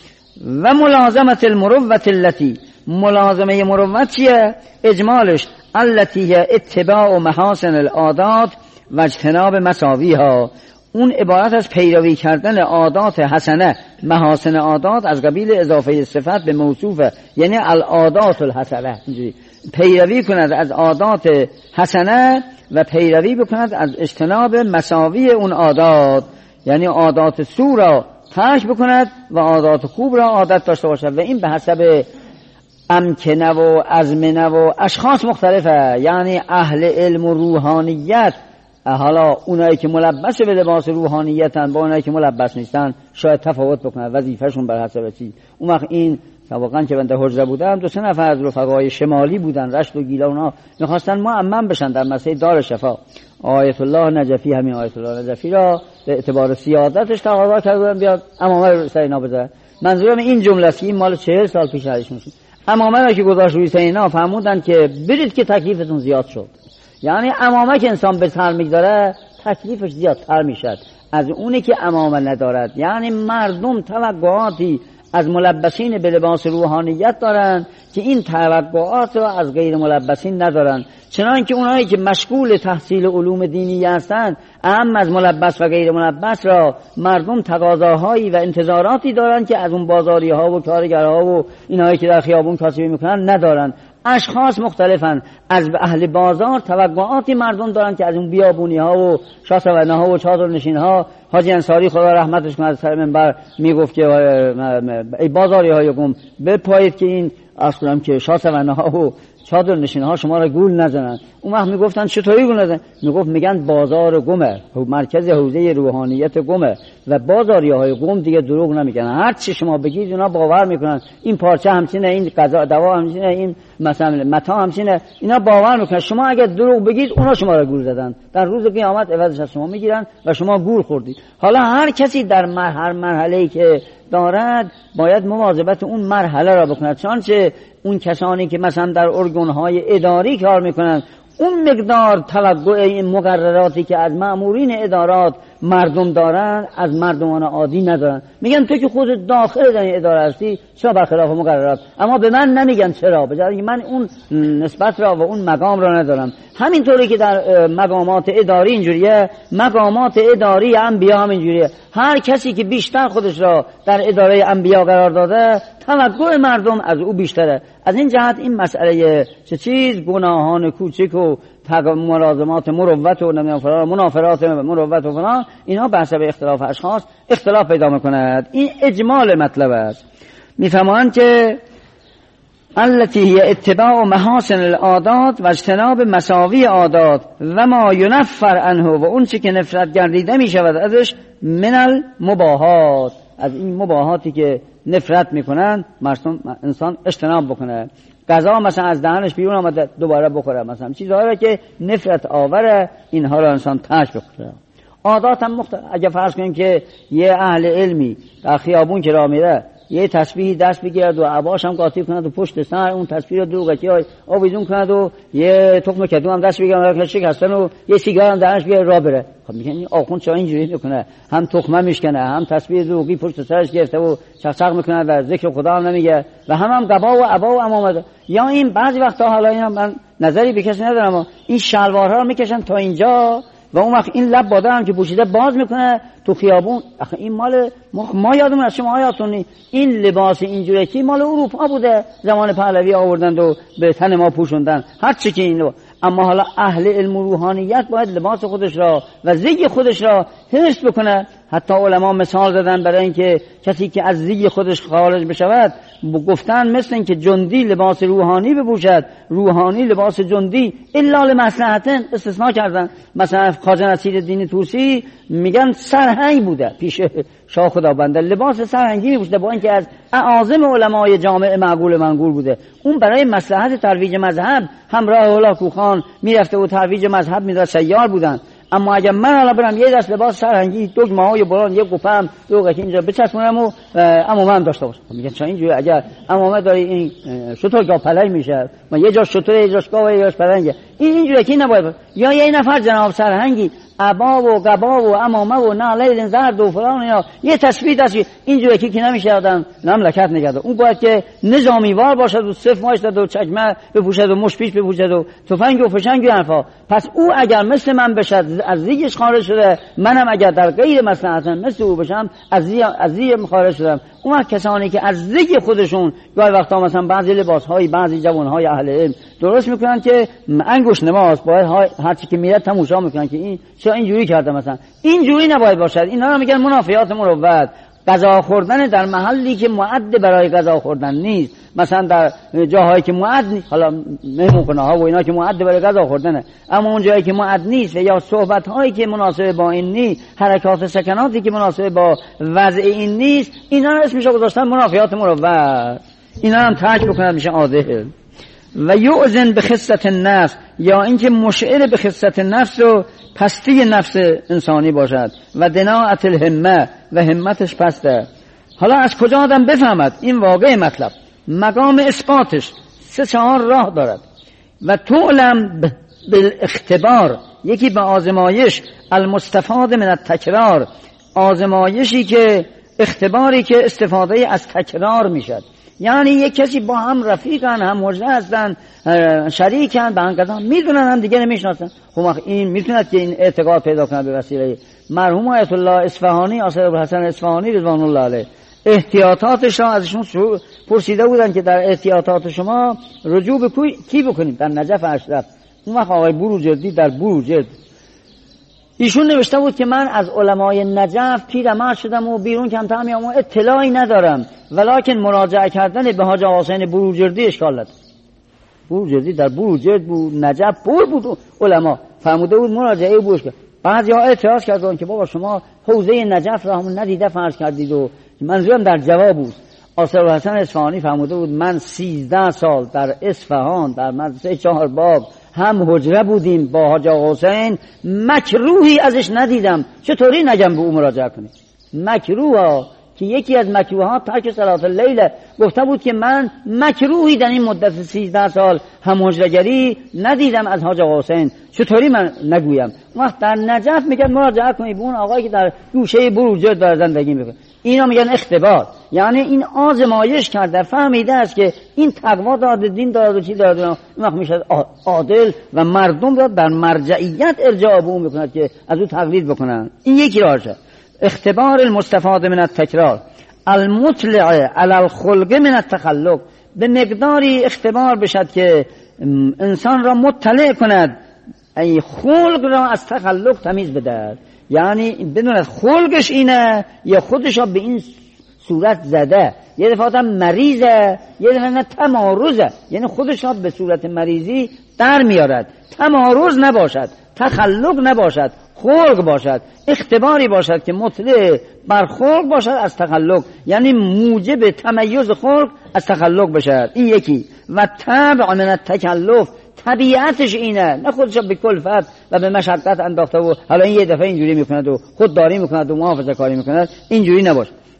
و ملازمت المروت التي، ملازمه مروت چیه؟ اجمالش التي اتباع محاسن العادات و اجتناب مساویها، اون عبارت از پیروی کردن عادات حسنه، محاسن عادات از قبیل اضافه صفت به موصوفه، یعنی العادات الحسنه، پیروی کند از عادات حسنه و پیروی بکند از اجتناب مساوی اون عادات، یعنی عادات سو را ترک بکند و عادات خوب را عادت داشته باشد. و این به حسب امکنه و ازمنه و اشخاص مختلفه، یعنی اهل علم و روحانیت، حالا اونایی که ملبس به لباس روحانیتن با اونایی که ملبس نیستن شاید تفاوت بکنن، وظیفهشون بر حسب چی. اون وقت این سابقا که بنده حجره بودم 2-3 نفر از رفقای شمالی بودن، رشت و گیلان، اونا میخواستن معمم بشن در مسئله دار شفا. آیت الله نجفی، همین آیت الله نجفی را به اعتبار سیادتش تقاضا کردن بیاد امامه رو سر اینا بذاره. منظورم این جمله است، این مال 40 سال پیش هرش میشه. امامه را که گذاشت روی سر اینا فرمودن که برید که تکلیفتون زیاد شد، یعنی امامه که انسان به سر میگذاره تکلیفش زیادتر میشد از اونی که امامه ندارد. یعنی مردم توقعاتی از ملبسین به لباس روحانیت دارن که این توقعات رو از غیر ملبسین ندارن، چنانکه که اونایی که مشغول تحصیل علوم دینی هستند اهم از ملبس و غیر ملبس را مردم تقاضاهایی و انتظاراتی دارن که از اون بازاری ها و کارگرها و اینایی که در خیابون کاسبی میکنن ندارن. اشخاص مختلفن، از اهل بازار توقعاتی مردم دارن که از اون بیابونی ها و شاسوانه ها و چادر نشین ها. حاجی انصاری خدا رحمتش کنه از سر منبر میگفت که ای بازاری های گم بپایید که این اصلا که شاسوانه ها و چادر نشین ها شما را گول نزنن. اون وقت میگفتن چطوری گول نزنن؟ میگفت میگن بازار گمه، مرکز حوزه روحانیت گمه و بازاری های گم دیگه دروغ نمیگن، هر چی شما بگید اونا باور میکنن. این پارچه همچینه، این غذا دوا همچینه، این مثلا متا همچینه، اینا باور میکنن. شما اگه دروغ بگید اونا شما را گول زدن، در روز قیامت عوضش از شما میگیرن و شما گول خوردید. حالا هر کسی در هر مرحله‌ای که دارد باید مواظبت اون مرحله را بکند، چنانچه اون کسانی که مثلا در ارگان‌های اداری کار میکنن اون مقدار توقع این مقرراتی که از مأمورین ادارات مردم دارن از مردمان عادی ندارن. میگن تو که خودت داخل در این اداره هستی چرا برخلاف مقررات، اما به من نمیگن چرا، بجای اینکه من اون نسبت را و اون مقام را ندارم. همینطوری که در مقامات اداری اینجوریه، مقامات اداری انبیا هم اینجوریه. هر کسی که بیشتر خودش را در اداره انبیا قرار داده توقع مردم از او بیشتره. از این جهت این مسئله چه چیز گناهان کوچک و ملازمات مروت و منافرات مروت و فلان، اینا به حسب اختلاف اشخاص اختلاف پیدا میکند. این اجمال مطلب است. میفهمند که التي هي اتباع محاسن العادات و اجتناب مساوی عادات و ما ینفر عنه، و اون چی که نفرت گردیده می شود ازش، من المباحات، از این مباحاتی که نفرت میکنن انسان اجتناب بکنه. غذا مثلا از دهنش بیرون آمده دوباره بخوره، مثلا چیزهایی که نفرت آوره اینها را انسان ترک بکنه. عادات هم اگه فرض کنیم که یه اهل علمی در خیابون که راه میره یه تسبیح دست بگیرد و عباش هم قاطی کند و پشت سر اون تسبیح رو دوغتی آویزون کند و یه تخم کدو هم دست بگیرد و شکستن و یه سیگار هم درش بیاره راه بره. خب میگن این آخوند چرا اینجوری میکنه؟ هم تخمه میشکنه، هم تسبیح دوغی پشت سرش گرفته و چقچق میکنه و ذکر خدا هم نمیگه و هم قبا و عبا و عمامه. یا این بعضی وقتا حالا اینا من نظری به کسی ندارم، این شلوارها رو میکشن تا اینجا و اون وقت این لب باده هم که پوشیده باز میکنه تو خیابون. آخه این مال ما یادمون از شما آیاتونی این لباس اینجوری مال اروپا بوده، زمان پهلوی آوردند و به تن ما پوشوندن هر چی که اینو. اما حالا اهل علم و روحانیت باید لباس خودش را و زی خودش را حفظ بکنه. حتی علما مثال زدن برای اینکه کسی که از زی خودش خارج بشود گفتن مثل اینکه جندی لباس روحانی بپوشد، روحانی لباس جندی الا لمصلحتن استثناء کردن. مثلا خواجه نصیرالدین طوسی میگن سرهنگ بوده پیش شاه خداوند، لباس سرهنگی میپوشیده با اینکه از اعاظم علمای جامع معقول منقول بوده. اون برای مصلحت ترویج مذهب همراه هلاکو خان میرفته و ترویج مذهب میداد، سیار بودن. اما اگر من حالا برم یه دست لباس سرهنگی دگمه های بران یه قفم دوغتی اینجا بچسبونم و عمامه هم داشته باشم، میگن چرا اینجوری؟ اگر عمامه داری این شترگاه پلنگ میشه، ما یه جاش شتره یه جاش گاو یه جاش پلنگه، این اینجوری که نباید. یا یه نفر جناب سرهنگی عبا و قبا و عمامه و نعلیل زرد و فلان اینا یه تسبیح داشت، اینجوری که نمیشه آدم مملکت نگرده. اون باید که نظامی وار باشد و صف ماش داد و چکمه بپوشد و مشپیش بپوشد و تفنگ و فشنگ و حرفا. پس او اگر مثل من بشد از زیگش خارج شده، منم اگر در غیر مصلحتم مثل او بشم از زیگ خارج شدم. اون کسانی که از زیگ خودشون گاهی وقتا مثلا بعضی لباس‌های بعضی جوان‌های اهل علم درست میکنن که انگوش نماز باید هر چی که میاد تماشا میکنن که این چرا اینجوری کرده، مثلا اینجوری نباید باشد. اینا رو میگن منافیات مروت. غذا خوردن در محلی که معد برای غذا خوردن نیست، مثلا در جاهایی که معد نیست، حالا مهمونخانه ها و اینا که معد برای غذا خوردنه، اما اون جایی که معد نیست یا صحبت هایی که مناسب با این نیست، حرکات سکناتی که مناسب با وضع این نیست، اینا رو اسمش گذاشتن منافیات مروت. اینا هم ترک بکنن میشه عادل. و یؤذن به خست النفس، یا اینکه مشعر به خست النفس و پستی نفس انسانی باشد و دناعت الهمه و همتش پسته. حالا از کجا آدم بفهمد این واقع مطلب؟ مقام اثباتش 3-4 راه دارد. و تعلم بالاختبار، یکی به آزمایش، المستفاد من التکرار، آزمایشی که اختباری که استفاده از تکرار میشد. یعنی یک کسی با هم رفیقن، هم مجرد هستن، شریکن، به هم قدم میدونن هم دیگه نمیشناسن. خب این میتوند که این اعتقاد پیدا کنه به وسیله مرحوم آیت الله اصفهانی، آصف الحسن اصفهانی رضوان الله علیه. احتیاطاتش را ازشون پرسیده بودن که در احتیاطات شما رجوع به کی بکنیم؟ در نجف اشرف. اون وقت آقای بروجردی در بروجرد ایشون نوشته بود که من از علمای نجف پیرمرد شدم و بیرون کمتر میام و اطلاعی ندارم، ولکن مراجعه کردن به حاج آقا حسین بروجردی اشکال نداره. بروجردی در بروجرد بود، نجف پر بود علما، فرموده بود مراجعه بوش کرد. بعضی ها اعتراض کردن که بابا شما حوزه نجف را همون ندیده فرض کردید و منظورم در جواب بود. آصف الحسن اصفهانی فرموده بود من 13 سال در اصفهان در مدرسه چهارباغ هم حجره بودیم با حاج آقا حسین، مکروهی ازش ندیدم. چطوری نگم به او مراجعه کنید؟ مکروه که یکی از مکروهات ترک صلات اللیل. گفته بود که من مکروهی در این مدت 13 سال هم حجره‌گری ندیدم از حاج آقا حسین، چطوری من نگویم؟ وقت در نجف میگن مراجعه کنید به اون آقایی که در گوشه بروجرد داره زندگی میکنه. اینا میگن اختبار، یعنی این آزمایش کرده، فهمیده است که این تقوا داده، دین داده، چی داده، این وقت میشه عادل و مردم را در مرجعیت ارجاع به اون میکند که از او تقلید بکنن. این یکی راهشه. اختبار المستفاد من التکرار، المطلع علی الخلق من التخلق، به مقداری اختبار بشد که انسان را مطلع کند، ای خلق را از تخلق تمیز بدهد. یعنی بدوند خلقش اینه یا خودش را به این صورت زده، یه دفعه آدم مریضه، یه دفعه نه تمارضه، یعنی خودش را به صورت مریضی در میارد. تمارض نباشد، تخلق نباشد، خلق باشد، اختباری باشد که مطلع بر خلق باشد از تخلق، یعنی موجب تمیز خلق از تخلق باشد. این یکی. و تبع من التکلف، طبیعتش اینه، نه خودش به کلفت و به مشقت انداخته و حالا این یه دفعه اینجوری میکند و خودداری میکند و محافظه کاری میکند، اینجوری نباشه.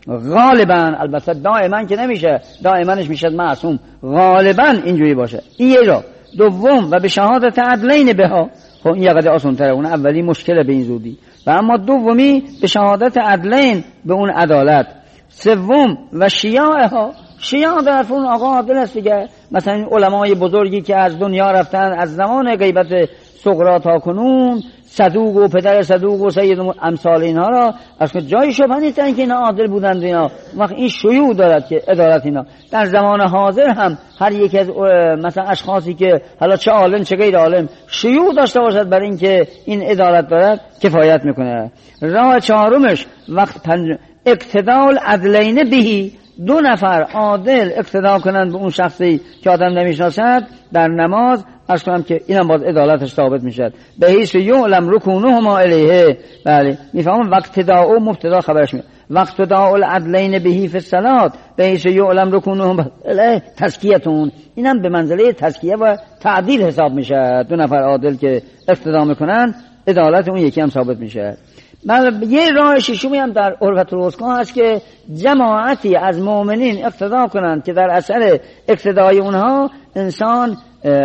غالبا، البته دائما که نمیشه، دائماش میشه معصوم، غالبا اینجوری باشه. این یه راه. دوم و به شهادت عدلین بها، خب این یه قدر آسان تره، اون اولی مشکله به این زودی، و اما دومی به شهادت عدلین به اون عدالت. سوم و شیاعها، شیاع در اون آقا عادل است دیگه، مثلا این علمای بزرگی که از دنیا رفتن از زمان غیبت سقراط تا کنون، صدوق و پدر صدوق و سید امثال اینها را از جای شبهه نیستن که اینا عادل بودند. اینا وقت این شیوع دارد که عدالت اینا در زمان حاضر هم هر یک از مثلا اشخاصی که حالا چه عالم چه غیر عالم شیوع داشته باشد برای اینکه این عدالت دارد کفایت میکنه. راه چهارمش وقت اقتداء العدلین بهی، دو نفر عادل اقتدا کنند به اون شخصی که آدم نمیشناسد در نماز، عرض کنم که اینم باز عدالتش ثابت میشد. به حیث یعلم رکونهما الیه، بله میفهمم وقتداء و مبتدا خبرش میاد. وقتداء العدلین بهی فی الصلاه به حیث یعلم رکونهما الیه تزکیه‌تون، اینم به منزله تزکیه و تعدیل حساب میشه. دو نفر عادل که اقتدا میکنن عدالت اون یکی هم ثابت میشه. بله یه راه ششمی هم در عرفت الوثقی هست که جماعتی از مؤمنین اقتدا کنند که در اثر اقتدای اونها انسان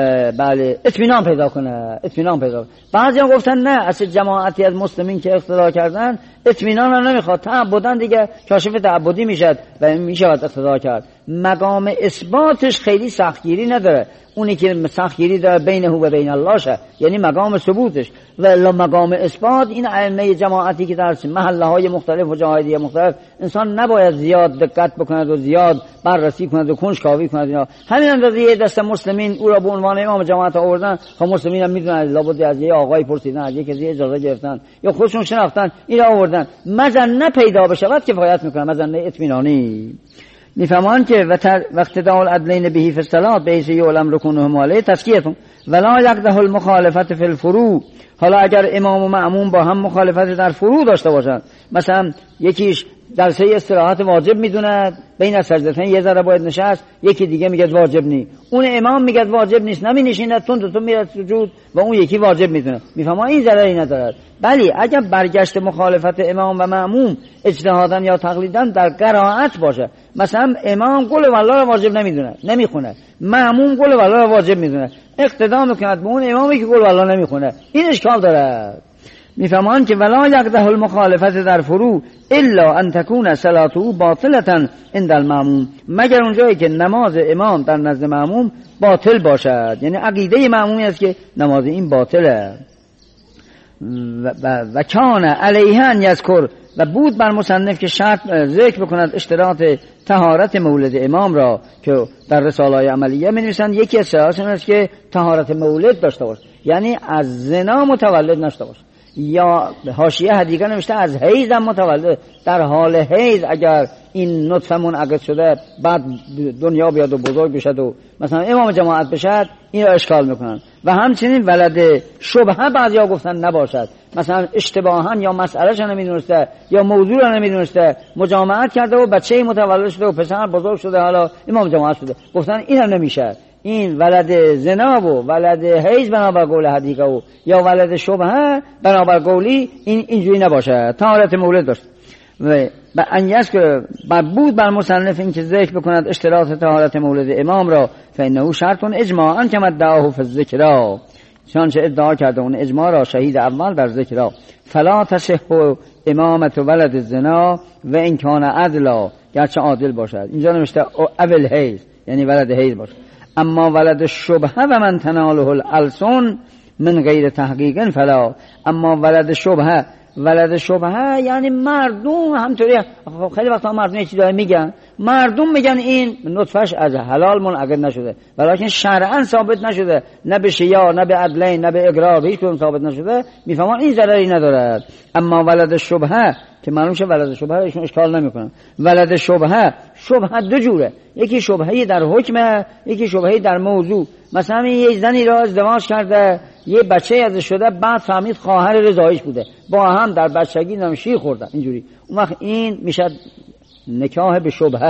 بله اطمینان پیدا کنه، اطمینان پیدا کنه. بعضی هم گفتن نه، اصل جماعتی از مسلمین که اقتدا کردن اطمینان هم نمیخواد، تعبدن دیگه، کاشف تعبدی میشد و میشود اقتدا کرد. مقام اثباتش خیلی سختگیری نداره، اونی که سختگیری داره بینه و بین الله شه، یعنی مقام ثبوتش. و مقام اثبات این ائمه جماعتی که در محله های مختلف و جاهای دیگه مختلف انسان نباید زیاد دقت بکند و زیاد بررسی کند و کنجکاوی کند. اینا همین اندازه یه دسته مسلمین او را به عنوان امام جماعت آوردن، خب مسلمین هم میدونن لابد از یه آقای پرسیدن، از یه کسی اجازه گرفتن یا خودشون شناختن این را آوردن، مظنه پیدا بشود کفایت میکنه، مظنه اطمینانی. میفهمان که وقت دال عدلین بهی فی الصلاه به حیث یعلم رکونهما الیه تزکیه‌تون ولا یقدح المخالفت فی الفروع. حالا اگر امام و مأموم با هم مخالفت در فروع داشته باشند، مثلا یکیش جلسه استراحت واجب میدوند، بین سجدتین یه ذره باید نشست، یکی دیگه میگه واجب نی، اون امام میگه واجب نیست نمینشیند، تون میره سجود و اون یکی واجب میدونه، میفهمه این ضرری ندارد. بلی اگر برگشت مخالفت امام و مأموم اجتهادن یا تقلیدن در قرائت باشه، مثلا امام قل والله را واجب نمیدونه نمیخونه، مأموم قل والله را واجب میدونه، اقتدا میکند به اون امامی که قل والله نمیخونه، این اشکال داره. میفهمان که ولا یقدح المخالفت در فروع الا ان تکون صلاته باطلة عند المأموم، مگر اونجایی که نماز امام در نزد مأموم باطل باشد، یعنی عقیده مأمومی است که نماز این باطله. و کان علیه ان یذکر، و بود بر مصنف که شرط ذکر بکند اشتراط طهارت مولد امام را که در رساله‌های عملیه می‌نویسند یکی از شرایط است که طهارت مولد داشته باشه، یعنی از زنا متولد نشده باشه، یا حاشیه حدیقه نوشته از حیض هم متولد، در حال حیض اگر این نطفه منعقد شده بعد دنیا بیاد و بزرگ بشد و مثلا امام جماعت بشد، این را اشکال میکنن. و همچنین ولد شبهه بعضیا گفتن نباشد، مثلا اشتباها یا مسئلهش نمیدونسته یا موضوع را نمیدونسته مجامعت کرده و بچه متولد شده و پسر بزرگ شده حالا امام جماعت شده، گفتن این هم نمیشه، این ولد زنا و ولد حیض بنابر قول حدیقه و یا ولد شبهه بنابر قولی این اینجوری نباشه، طهارت مولد داشت. و انیس که بود بر مصنف این که ذکر بکند اشتراط طهارت مولد امام را، فانه شرط اجماعا کما ادعاه فی الذکر، چنانچه ادعا کرده اون اجماع را شهید اول در ذکر، فلا تصح امامت ولد الزنا و ان کان عدلا، گرچه عادل باشد. اینجا نوشته اول حیض یعنی ولد حیض باشد. اما ولد شبهه و من تناله الالسن من غیر تحقیق فلا، اما ولد شبهه یعنی مردم همطوری، خیلی وقتا مردم یه چیزایی میگن، مردم میگن این نطفش از حلال منعقد نشده ولیکن شرعا ثابت نشده، نه به شیاع نه به عدلین نه به اقرار هیچ کدوم ثابت نشده، میفهمن این ضرری ندارد. اما ولد شبهه که معلوم شه ولد شبهه ایشون اشکال نمیکنن. ولد شبهه دو جوره، یکی شبهه در حکم، یکی شبهه در موضوع. مثلا یه زنی را ازدواج کرده، یه بچه ازش شده، بعد فهمید خواهر رضاییش بوده، با هم در بچگی شیر خوردن اینجوری، اون وقت این میشه نکاح به شبهه،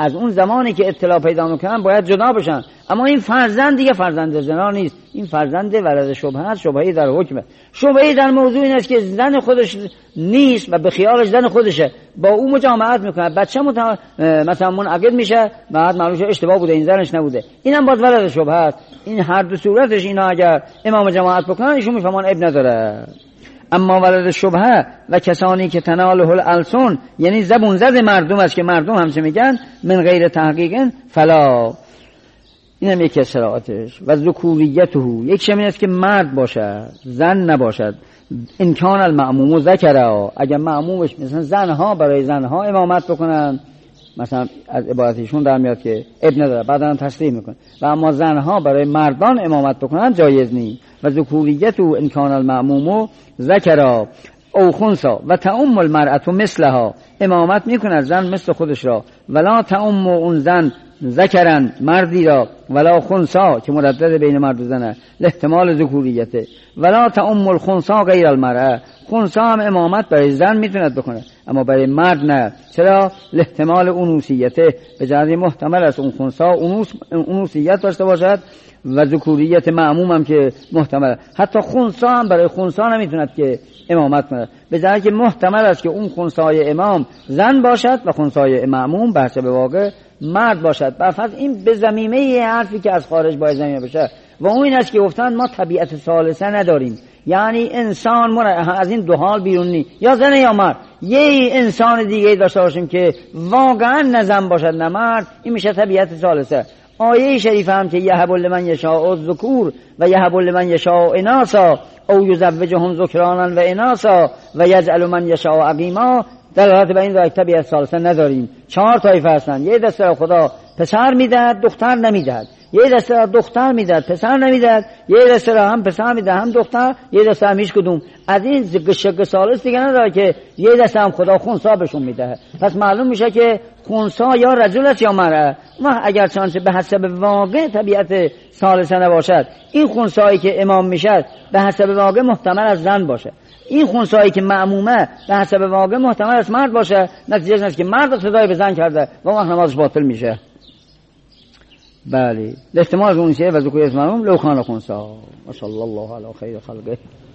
از اون زمانی که اطلاع پیدا میکنن باید جدا بشن. اما این فرزند دیگه فرزند زنا نیست، این فرزند ولد شبهه است. شبهه در حکمه، شبهه در موضوع این است که زن خودش نیست و به خیالش زن خودشه، با او مجامعت میکنه، بچه مثلا منعقد میشه، بعد معلوم شه اشتباه بوده، این زنش نبوده، اینم باز ولد شبهه است. این هر دو صورتش اینا اگر امام جماعت بکنن ایشون میفهمن اب نداره. اما ولد شبهه و کسانی که تناله الالسن، یعنی زبون زد مردم است که مردم همچه میگن، من غیر تحقیق فلا، اینم یکی از شرایطش. و ذکوریته، یک شمی است که مرد باشد زن نباشد. امکان المأموم ذکر، اگر مأمومش مثلا زنها برای زنها امامت بکنن، مثلا از عبارتشون در میاد که ابن نداره، بعدا تصریح میکنه، و اما زنها برای مردان امامت بکنن جایز نیست. و ذکوریت و امکان المأموم ذکر او خنثا و تعم المرأة مثلها، امامت میکنه زن مثل خودش را، ولا تعم اون زن ذکرن مردی را، ولا خنثا که مردد بین مرد و زنه احتمال ذکوریته، ولا تعم الخنثا غیر المرأة، خنثا هم امامت برای زن میتوند بکنه اما برای مرد نه. چرا؟ احتمال انوثیته، به جهت محتمل است اون خنثا انوثیت داشته باشد و ذکوریت معموم هم که محتمل، حتی خنثا هم برای خنثا نمیتوند که امامت کنه، به جهت که محتمل است که اون خنثای امام زن باشد و خنثای معموم به حسب واقع مرد باشد. برفرض این به ضمیمه یه حرفی که از خارج باید زمینه بشه و اون این است که گفتن ما طبیعت ثالثه نداریم، یعنی انسان از این دو حال بیرون نی، یا زن یا مرد، یه انسان دیگه داشته باشیم که واقعا نه زن باشد نه مرد، این میشه طبیعت ثالثه. آیه شریفه هم که یهب لمن یشاء الذکور و یهب لمن یشاء اناثا او یزوجهم ذکرانا و اناثا و یجعل من یشاء عقیما، دلالت به این داره طبیعت ثالثه نداریم. 4 طایفه هستن، یه دسته خدا پسر میدهد دختر نمیدهد، یه دسته دختر میدهد پسر نمیدهد، یه دسته هم پسر میدهد هم دختر، یه دسته هم هیچ کدوم. از این شق ثالث دیگه نداره که یه دسته هم خدا خنثا بهشون میدهد. پس معلوم میشه که خنثا یا رجل است یا مرأه. ما اگر چانچه به حسب واقع طبیعت ثالثه نباشد، این خنثایی که امام میشد به حسب واقع محتمل از زن باشه، این خنثایی که معمومه به حسب واقع محتمل از مرد باشه، نتیجه این است که مرد صدای به زن کرده و وقت نمازش باطل میشه. بله، احتمال اون چیه و ذکوریت معموم لو کان خنثا. ما شاء الله علی خیر خلقه.